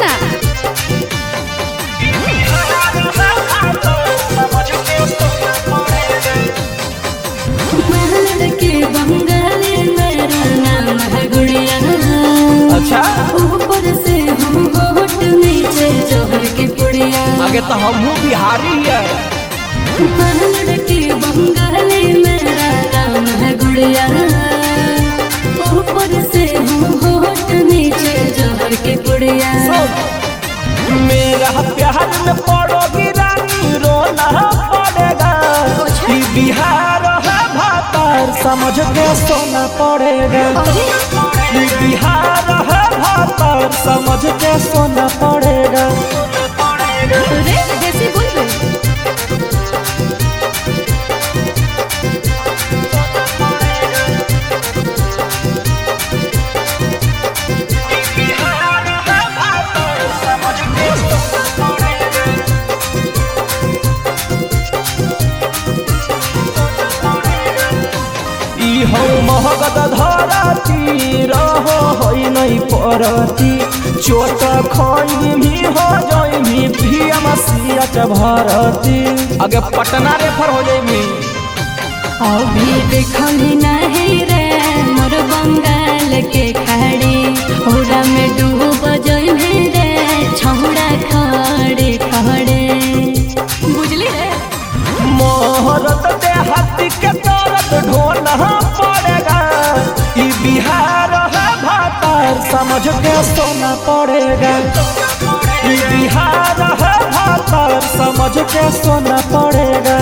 ना। बंगाली मेरा नाम है गुड़िया। अच्छा ऊपर से हम होठ नीचे जोहर की पुड़िया। आगे तो हम बिहारी है। की बंगाली मेरा नाम है गुड़िया। ऊपर से हम होठ नीचे जोहर की पुड़िया। मेरा प्यार में पड़ोगी रानी रोना पड़ेगा। ये बिहार है भातार समझ के सोना पड़ेगा। ये बिहार है भातार समझ के सोना पड़ेगा। जैसे बोल रहे महगद धरती रहो होई नहीं परती। चोट खैमी हो जाइमी भीम सियाच भरती। आगे पटना रेफर हो जाइमी। अभी देखली नहीं रे मोर बंगाल के खाड़ी। ओरा में डूब जाइमे रे छौड़ा खड़े खड़े। बुझली रे मोहरत देहाती के दर्द ढोना पड़ेगा। ये बिहार है भातार समझ के सोना पड़ेगा। ये बिहार है भातार समझ के सोना पड़ेगा।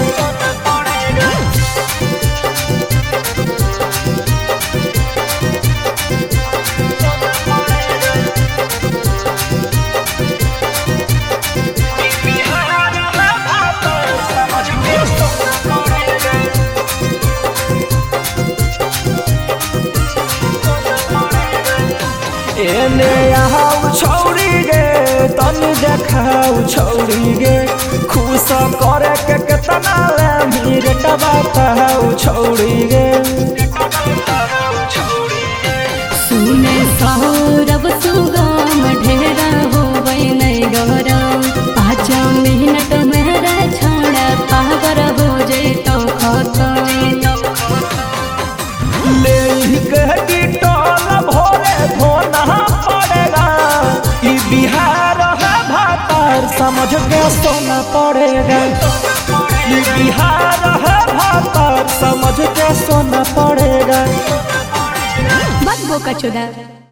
एने यहाँ छौड़ी गे तनी देखाऊ छौड़ी गे। खुश करे के केतना ले रेटवा कहू छौड़ी गे। सुने सौरभ सुगम ढेरा हो नहीं गौरव। 5 मिनट मेरा छोड़ा पावर हो जाए तो ले के डिटोल भोरे धोना पड़ेगा। ये बिहार है भातार समझ के सोना पड़ेगा। ये बिहार है भातार समझ के सोना पड़ेगा। बक बोका चुदा।